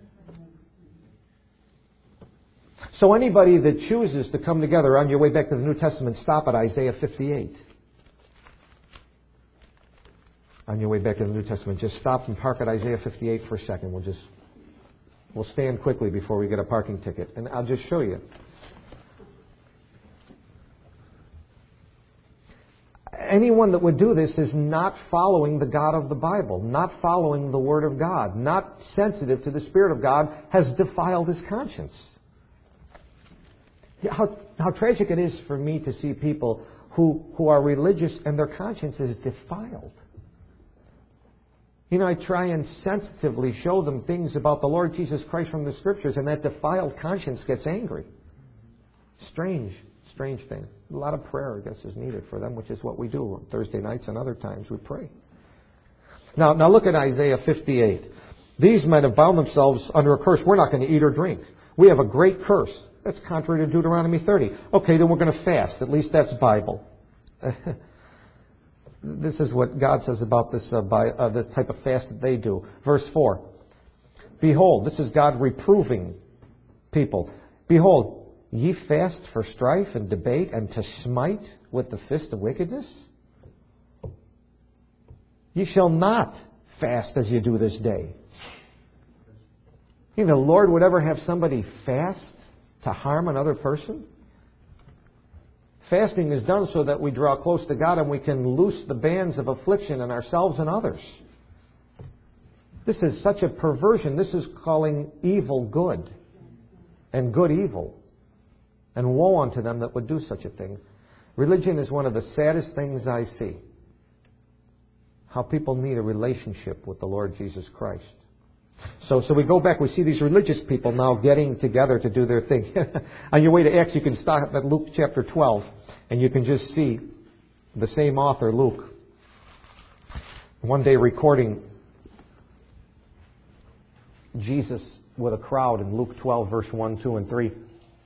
So anybody that chooses to come together on your way back to the New Testament, stop at Isaiah fifty-eight. On your way back to the New Testament, just stop and park at Isaiah fifty-eight for a second. We'll just, we'll stand quickly before we get a parking ticket. And I'll just show you. Anyone that would do this is not following the God of the Bible, not following the Word of God, not sensitive to the Spirit of God, has defiled his conscience. How, how tragic it is for me to see people who, who are religious and their conscience is defiled. You know, I try and sensitively show them things about the Lord Jesus Christ from the Scriptures, and that defiled conscience gets angry. Strange, strange thing. A lot of prayer, I guess, is needed for them, which is what we do on Thursday nights and other times we pray. Now, now look at Isaiah fifty-eight. These men have bound themselves under a curse. We're not going to eat or drink. We have a great curse. That's contrary to Deuteronomy thirty. Okay, then we're going to fast. At least that's Bible. This is what God says about this, uh, by, uh, this type of fast that they do. Verse four. Behold, this is God reproving people. Behold, ye fast for strife and debate and to smite with the fist of wickedness? Ye shall not fast as you do this day. You know, the Lord would ever have somebody fast to harm another person? Fasting is done so that we draw close to God and we can loose the bands of affliction in ourselves and others. This is such a perversion. This is calling evil good and good evil. And woe unto them that would do such a thing. Religion is one of the saddest things I see. How people need a relationship with the Lord Jesus Christ. So, so we go back, we see these religious people now getting together to do their thing. On your way to Acts, you can stop at Luke chapter twelve, and you can just see the same author, Luke, one day recording Jesus with a crowd in Luke twelve, verse one, two, and three.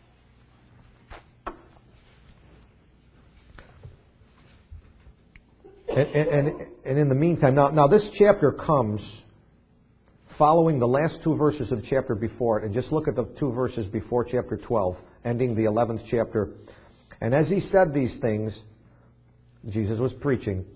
And, and, and in the meantime, now, now this chapter comes following the last two verses of the chapter before it, and just look at the two verses before chapter twelve, ending the eleventh chapter. And as he said these things, Jesus was preaching,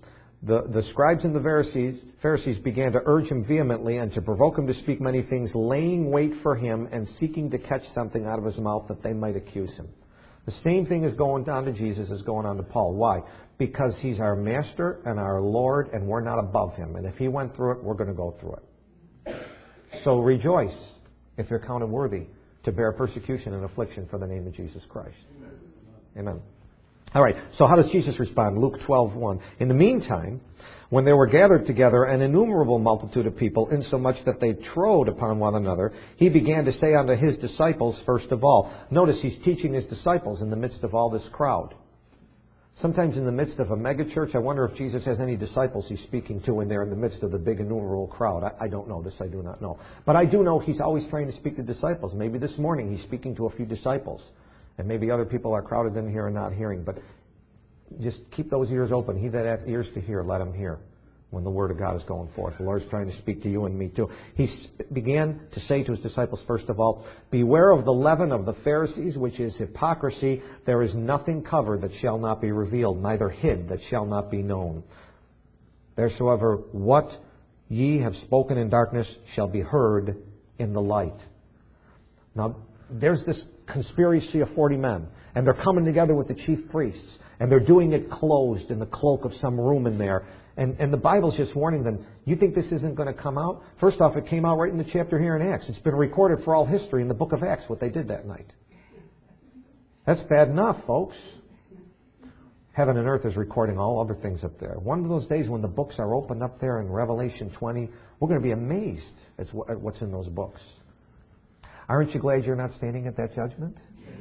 The, the scribes and the Pharisees, Pharisees began to urge him vehemently and to provoke him to speak many things, laying wait for him and seeking to catch something out of his mouth that they might accuse him. The same thing is going on to Jesus as going on to Paul. Why? Because he's our master and our Lord, and we're not above him. And if he went through it, we're going to go through it. So rejoice if you're counted worthy to bear persecution and affliction for the name of Jesus Christ. Amen. All right, so how does Jesus respond? Luke twelve one. In the meantime, when they were gathered together an innumerable multitude of people, insomuch that they trode upon one another, he began to say unto his disciples first of all. Notice he's teaching his disciples in the midst of all this crowd. Sometimes in the midst of a megachurch, I wonder if Jesus has any disciples he's speaking to in there in the midst of the big innumerable crowd. I, I don't know this, I do not know. But I do know he's always trying to speak to disciples. Maybe this morning he's speaking to a few disciples. And maybe other people are crowded in here and not hearing. But just keep those ears open. He that hath ears to hear, let him hear when the Word of God is going forth. The Lord's trying to speak to you and me too. He began to say to his disciples, first of all, beware of the leaven of the Pharisees, which is hypocrisy. There is nothing covered that shall not be revealed, neither hid that shall not be known. Theresoever what ye have spoken in darkness shall be heard in the light. Now, there's this conspiracy of forty men, and they're coming together with the chief priests, and they're doing it closed in the cloak of some room in there. And, and the Bible's just warning them, you think this isn't going to come out? First off, it came out right in the chapter here in Acts. It's been recorded for all history in the book of Acts, what they did that night. That's bad enough, folks. Heaven and earth is recording all other things up there. One of those days when the books are opened up there in Revelation twenty, we're going to be amazed at what's in those books. Aren't you glad you're not standing at that judgment?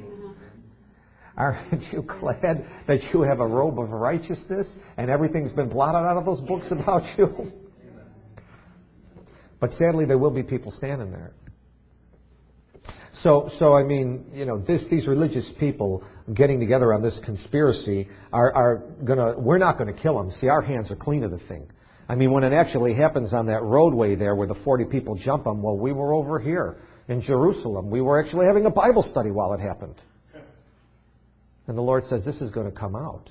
Aren't you glad that you have a robe of righteousness and everything's been blotted out of those books about you? But sadly, there will be people standing there. So, so I mean, you know, this, these religious people getting together on this conspiracy are, are gonna. We're not going to kill them. See, our hands are clean of the thing. I mean, when it actually happens on that roadway there where the forty people jump them, well, we were over here in Jerusalem. We were actually having a Bible study while it happened. And the Lord says, this is going to come out.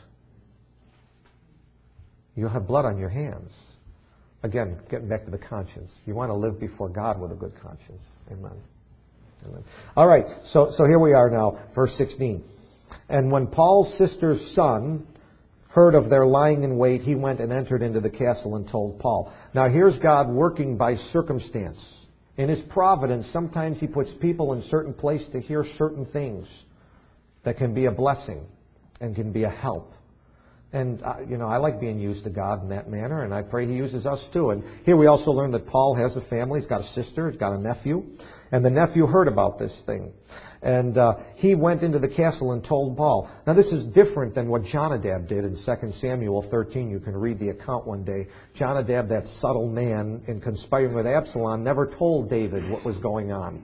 You'll have blood on your hands. Again, getting back to the conscience. You want to live before God with a good conscience. Amen. Amen. All right, so, so here we are now, verse sixteen. And when Paul's sister's son heard of their lying in wait, he went and entered into the castle and told Paul. Now here's God working by circumstance. In His providence, sometimes He puts people in certain place to hear certain things that can be a blessing and can be a help. And, uh, you know, I like being used to God in that manner, and I pray He uses us too. And here we also learn that Paul has a family. He's got a sister. He's got a nephew. And the nephew heard about this thing. And uh, he went into the castle and told Paul. Now, this is different than what Jonadab did in Second Samuel thirteen. You can read the account one day. Jonadab, that subtle man, in conspiring with Absalom, never told David what was going on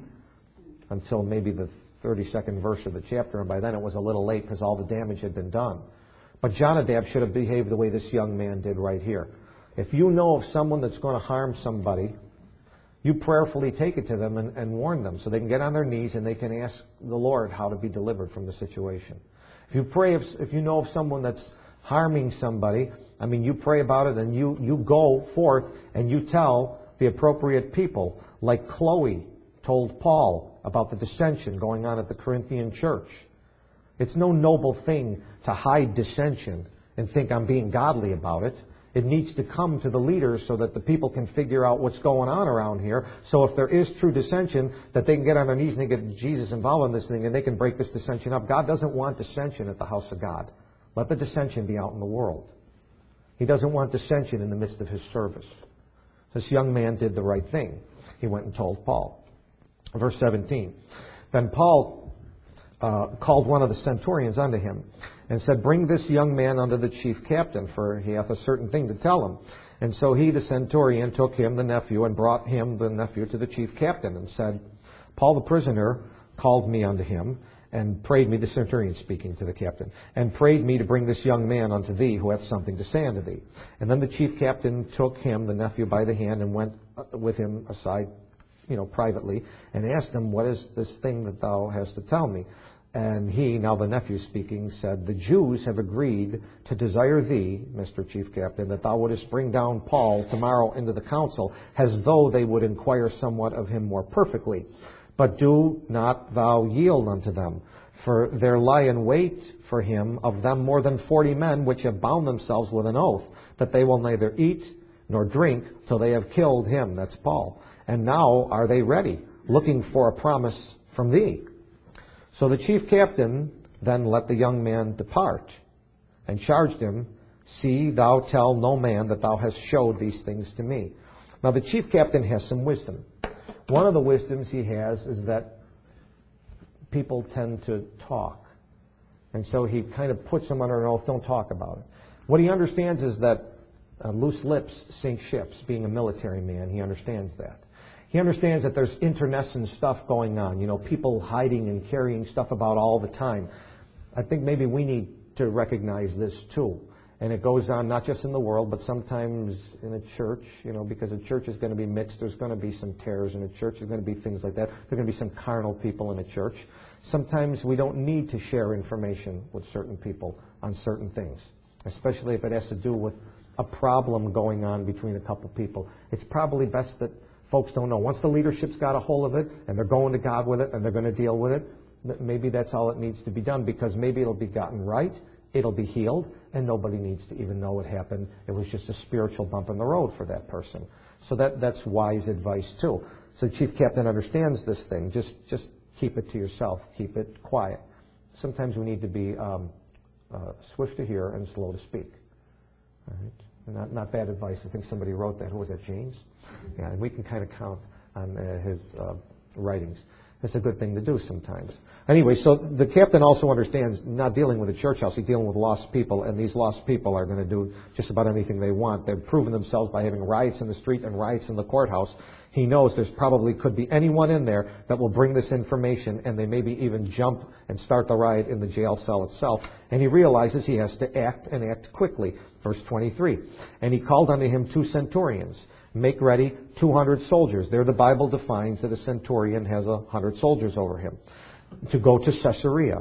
until maybe the thirty-second verse of the chapter. And by then it was a little late because all the damage had been done. But Jonadab should have behaved the way this young man did right here. If you know of someone that's going to harm somebody, you prayerfully take it to them and, and warn them so they can get on their knees and they can ask the Lord how to be delivered from the situation. If you pray, if, if you know of someone that's harming somebody, I mean, you pray about it and you, you go forth and you tell the appropriate people, like Chloe told Paul about the dissension going on at the Corinthian church. It's no noble thing to hide dissension and think I'm being godly about it. It needs to come to the leaders so that the people can figure out what's going on around here. So if there is true dissension, that they can get on their knees and they get Jesus involved in this thing and they can break this dissension up. God doesn't want dissension at the house of God. Let the dissension be out in the world. He doesn't want dissension in the midst of His service. This young man did the right thing. He went and told Paul. Verse seventeen. Then Paul Uh, called one of the centurions unto him, and said, Bring this young man unto the chief captain, for he hath a certain thing to tell him. And so he, the centurion, took him, the nephew, and brought him, the nephew, to the chief captain, and said, Paul the prisoner called me unto him, and prayed me, the centurion speaking to the captain, and prayed me to bring this young man unto thee, who hath something to say unto thee. And then the chief captain took him, the nephew, by the hand, and went with him aside, you know, privately, and asked him, What is this thing that thou hast to tell me? And he, now the nephew speaking, said, "The Jews have agreed to desire thee, Mister Chief Captain, that thou wouldest bring down Paul tomorrow into the council, as though they would inquire somewhat of him more perfectly. But do not thou yield unto them, for there lie in wait for him of them more than forty men, which have bound themselves with an oath, that they will neither eat nor drink till they have killed him," that's Paul. "And now are they ready, looking for a promise from thee." So the chief captain then let the young man depart, and charged him, "See thou tell no man that thou hast showed these things to me." Now the chief captain has some wisdom. One of the wisdoms he has is that people tend to talk. And so he kind of puts them under an oath, don't talk about it. What he understands is that uh, loose lips sink ships. Being a military man, he understands that. He understands that there's internecine stuff going on, you know, people hiding and carrying stuff about all the time. I think maybe we need to recognize this too. And it goes on not just in the world, but sometimes in a church, you know, because a church is going to be mixed. There's going to be some tares in a church. There's going to be things like that. There's going to be some carnal people in a church. Sometimes we don't need to share information with certain people on certain things, especially if it has to do with a problem going on between a couple people. It's probably best that folks don't know. Once the leadership's got a hold of it, and they're going to God with it, and they're going to deal with it, maybe that's all it needs to be done, because maybe it'll be gotten right, it'll be healed, and nobody needs to even know it happened. It was just a spiritual bump in the road for that person. So that that's wise advice, too. So the chief captain understands this thing. Just just keep it to yourself. Keep it quiet. Sometimes we need to be um, uh, swift to hear and slow to speak. All right? Not, not bad advice. I think somebody wrote that. Who was that, James? Yeah, and we can kind of count on uh, his uh, writings. It's a good thing to do sometimes. Anyway, so the captain also understands not dealing with a church house. He's dealing with lost people, and these lost people are going to do just about anything they want. They've proven themselves by having riots in the street and riots in the courthouse. He knows there's probably could be anyone in there that will bring this information, and they maybe even jump and start the riot in the jail cell itself. And he realizes he has to act and act quickly. Verse twenty-three, "And he called unto him two centurions, make ready two hundred soldiers." There the Bible defines that a centurion has a hundred soldiers over him, to go to Caesarea.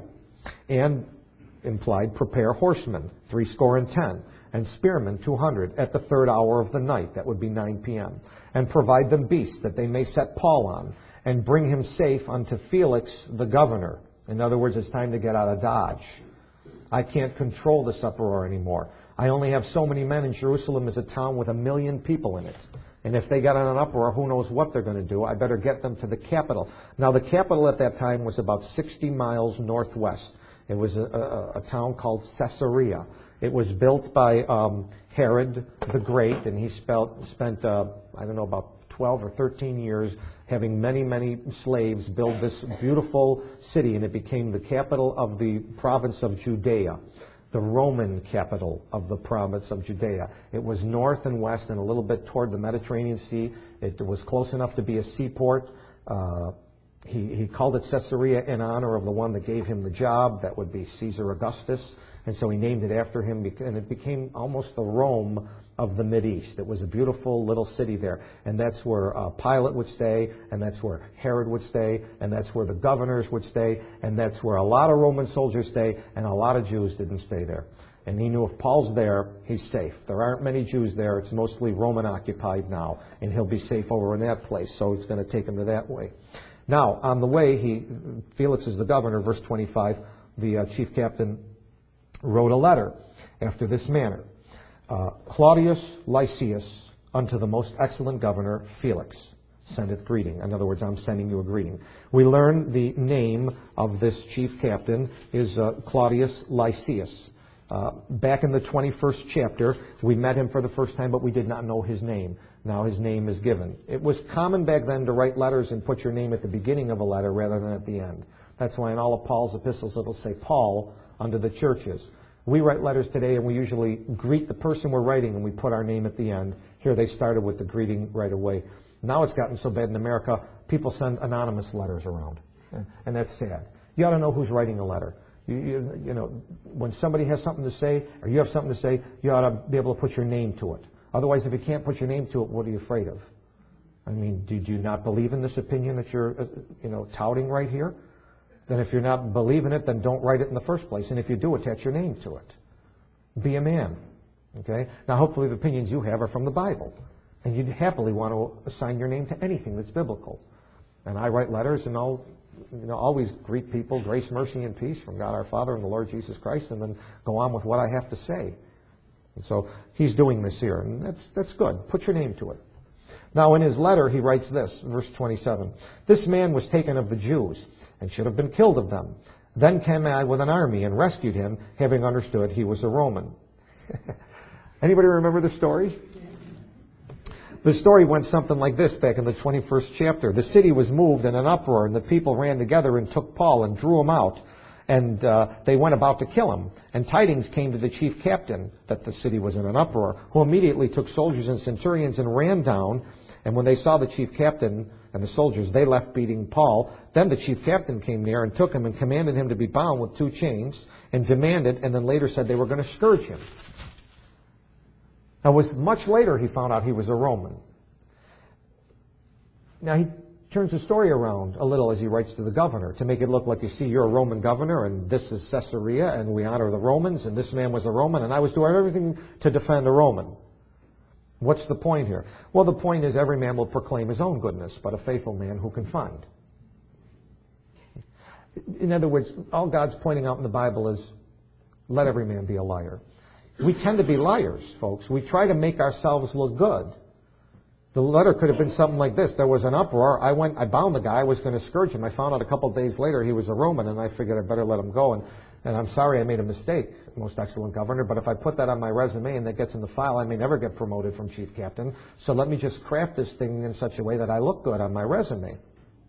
And implied, prepare horsemen, threescore and ten, and spearmen, two hundred, at the third hour of the night, that would be nine p.m., and provide them beasts, that they may set Paul on, and bring him safe unto Felix the governor. In other words, it's time to get out of Dodge. I can't control this uproar anymore. I only have so many men, and Jerusalem is a town with a million people in it. And if they get on an uproar, who knows what they're going to do. I better get them to the capital. Now, the capital at that time was about sixty miles northwest. It was a, a, a town called Caesarea. It was built by um, Herod the Great, and he spelt, spent, uh, I don't know, about twelve or thirteen years having many, many slaves build this beautiful city, and it became the capital of the province of Judea, the Roman capital of the province of Judea. It was north and west and a little bit toward the Mediterranean Sea. It was close enough to be a seaport. Uh, he, he called it Caesarea in honor of the one that gave him the job. That would be Caesar Augustus. And so he named it after him, and it became almost the Rome of the Mideast. It was a beautiful little city there. And that's where uh, Pilate would stay, and that's where Herod would stay, and that's where the governors would stay, and that's where a lot of Roman soldiers stay, and a lot of Jews didn't stay there. And he knew if Paul's there, he's safe. There aren't many Jews there. It's mostly Roman occupied now, and he'll be safe over in that place. So it's going to take him to that way. Now, on the way, he Felix is the governor, verse twenty-five, the uh, chief captain wrote a letter after this manner. Uh, Claudius Lysias, unto the most excellent governor, Felix, sendeth greeting. In other words, I'm sending you a greeting. We learn the name of this chief captain is uh, Claudius Lysias. Uh, back in the twenty-first chapter, we met him for the first time, but we did not know his name. Now his name is given. It was common back then to write letters and put your name at the beginning of a letter rather than at the end. That's why in all of Paul's epistles it'll say Paul unto the churches. We write letters today and we usually greet the person we're writing and we put our name at the end. Here they started with the greeting right away. Now it's gotten so bad in America, people send anonymous letters around. And that's sad. You ought to know who's writing a letter. You, you, you know, when somebody has something to say or you have something to say, you ought to be able to put your name to it. Otherwise, if you can't put your name to it, what are you afraid of? I mean, do, do you not believe in this opinion that you're, uh, you know, touting right here? Then if you're not believing it, then don't write it in the first place. And if you do, attach your name to it. Be a man. Okay? Now, hopefully the opinions you have are from the Bible. And you'd happily want to assign your name to anything that's biblical. And I write letters, and I'll you know, always greet people, grace, mercy, and peace from God our Father and the Lord Jesus Christ, and then go on with what I have to say. And so he's doing this here, and that's, that's good. Put your name to it. Now, in his letter, he writes this, verse twenty-seven. This man was taken of the Jews, and should have been killed of them. Then came I with an army and rescued him, having understood he was a Roman. Anybody remember the story? The story went something like this back in the twenty-first chapter. The city was moved in an uproar, and the people ran together and took Paul and drew him out. And uh, they went about to kill him. And tidings came to the chief captain that the city was in an uproar, who immediately took soldiers and centurions and ran down. And when they saw the chief captain and the soldiers, they left beating Paul. Then the chief captain came near and took him and commanded him to be bound with two chains, and demanded, and then later said they were going to scourge him. Now, it was much later he found out he was a Roman. Now, he turns the story around a little as he writes to the governor to make it look like, you see, you're a Roman governor, and this is Caesarea, and we honor the Romans, and this man was a Roman, and I was doing everything to defend a Roman. What's the point here? Well, the point is every man will proclaim his own goodness, but a faithful man who can find. In other words, all God's pointing out in the Bible is, let every man be a liar. We tend to be liars, folks. We try to make ourselves look good. The letter could have been something like this. There was an uproar. I went, I bound the guy. I was going to scourge him. I found out a couple of days later he was a Roman, and I figured I better let him go. And, and I'm sorry I made a mistake, most excellent governor, but if I put that on my resume and that gets in the file, I may never get promoted from chief captain. So let me just craft this thing in such a way that I look good on my resume.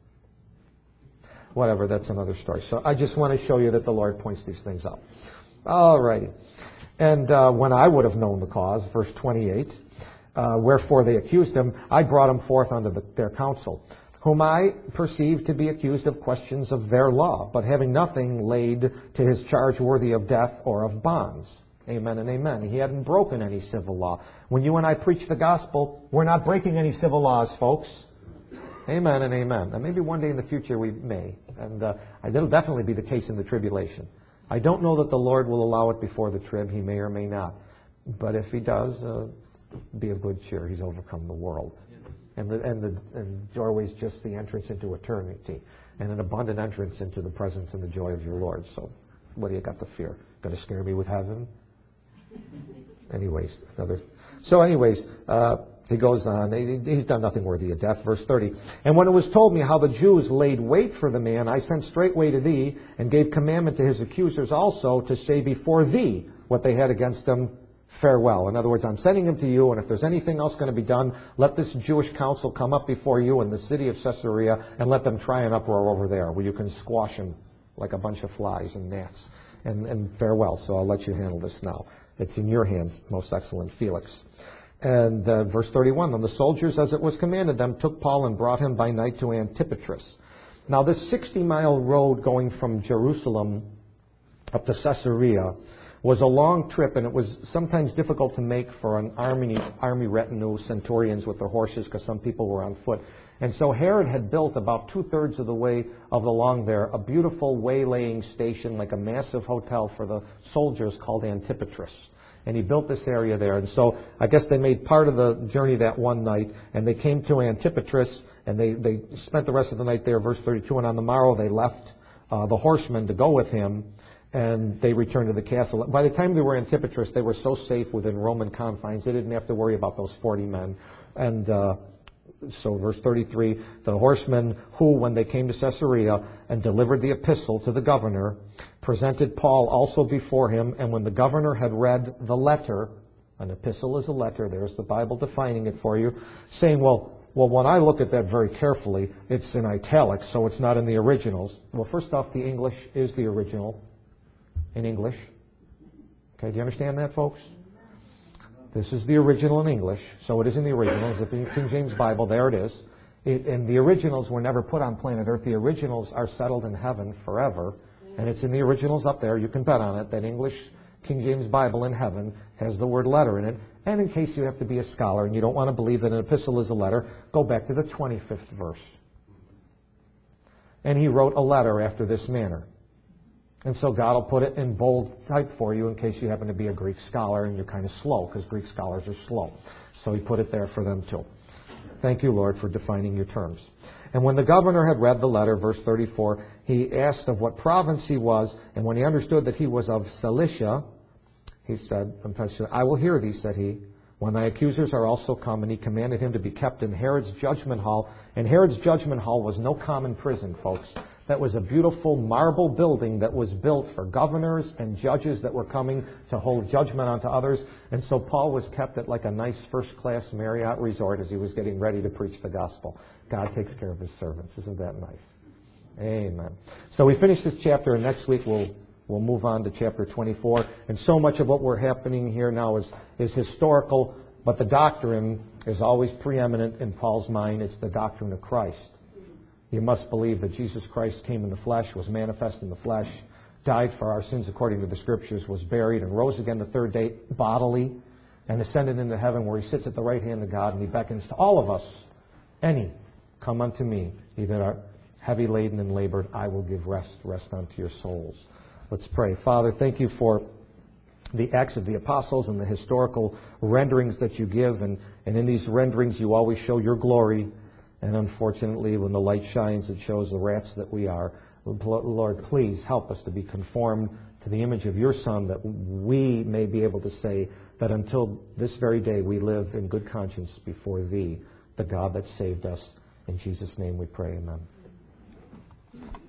Whatever, that's another story. So I just want to show you that the Lord points these things out. All righty. And uh, when I would have known the cause, verse twenty-eight, uh, wherefore they accused him, I brought him forth unto the, their council, whom I perceived to be accused of questions of their law, but having nothing laid to his charge worthy of death or of bonds. Amen and amen. He hadn't broken any civil law. When you and I preach the gospel, we're not breaking any civil laws, folks. Amen and amen. And maybe one day in the future we may. And uh, it'll definitely be the case in the tribulation. I don't know that the Lord will allow it before the trib. He may or may not. But if he does, uh, be of good cheer. He's overcome the world. And the, and the and doorway is just the entrance into eternity. And an abundant entrance into the presence and the joy of your Lord. So what do you got to fear? Going to scare me with heaven? Anyways, another. So anyways, uh, he goes on. He's done nothing worthy of death. Verse thirty. And when it was told me how the Jews laid wait for the man, I sent straightway to thee, and gave commandment to his accusers also to say before thee what they had against him. Farewell. In other words, I'm sending him to you, and if there's anything else going to be done, let this Jewish council come up before you in the city of Caesarea, and let them try an uproar over there, where you can squash him like a bunch of flies and gnats. And, and farewell. So I'll let you handle this now. It's in your hands, most excellent Felix. And uh, verse thirty-one, then the soldiers, as it was commanded them, took Paul and brought him by night to Antipatris. Now this sixty-mile road going from Jerusalem up to Caesarea was a long trip, and it was sometimes difficult to make for an army, army retinue, centurions with their horses, because some people were on foot. And so Herod had built about two-thirds of the way of the long there, a beautiful waylaying station, like a massive hotel for the soldiers called Antipatris. And he built this area there. And so I guess they made part of the journey that one night, and they came to Antipatris, and they, they spent the rest of the night there, verse thirty-two, and on the morrow they left uh, the horsemen to go with him, and they returned to the castle. By the time they were in Antipatris, they were so safe within Roman confines, they didn't have to worry about those forty men. And uh, so verse thirty-three, the horsemen who, when they came to Caesarea and delivered the epistle to the governor, presented Paul also before him, and when the governor had read the letter, an epistle is a letter, there's the Bible defining it for you, saying, well, well, when I look at that very carefully, it's in italics, so it's not in the originals. Well, first off, the English is the original in English. Okay, do you understand that, folks? This is the original in English, so it is in the originals. If in the King James Bible, there it is. It, and the originals were never put on planet Earth. The originals are settled in heaven forever. And it's in the originals up there. You can bet on it that English King James Bible in heaven has the word letter in it. And in case you have to be a scholar and you don't want to believe that an epistle is a letter, go back to the twenty-fifth verse. And he wrote a letter after this manner. And so God will put it in bold type for you in case you happen to be a Greek scholar and you're kind of slow, because Greek scholars are slow. So he put it there for them too. Thank you, Lord, for defining your terms. And when the governor had read the letter, verse thirty-four, he asked of what province he was, and when he understood that he was of Cilicia, he said, I will hear thee, said he, when thy accusers are also come. And he commanded him to be kept in Herod's judgment hall. And Herod's judgment hall was no common prison, folks. That was a beautiful marble building that was built for governors and judges that were coming to hold judgment onto others. And so Paul was kept at like a nice first-class Marriott resort as he was getting ready to preach the gospel. God takes care of his servants. Isn't that nice? Amen. So we finish this chapter, and next week we'll we'll move on to chapter twenty-four. And so much of what we're happening here now is, is historical, but the doctrine is always preeminent in Paul's mind. It's the doctrine of Christ. You must believe that Jesus Christ came in the flesh, was manifest in the flesh, died for our sins according to the Scriptures, was buried, and rose again the third day bodily, and ascended into heaven where he sits at the right hand of God, and he beckons to all of us, any, come unto me, ye that are heavy laden and labored, I will give rest, rest unto your souls. Let's pray. Father, thank you for the Acts of the Apostles and the historical renderings that you give, and, and in these renderings you always show your glory. And unfortunately, when the light shines, it shows the rats that we are. Lord, please help us to be conformed to the image of your Son, that we may be able to say that until this very day we live in good conscience before thee, the God that saved us. In Jesus' name we pray, amen.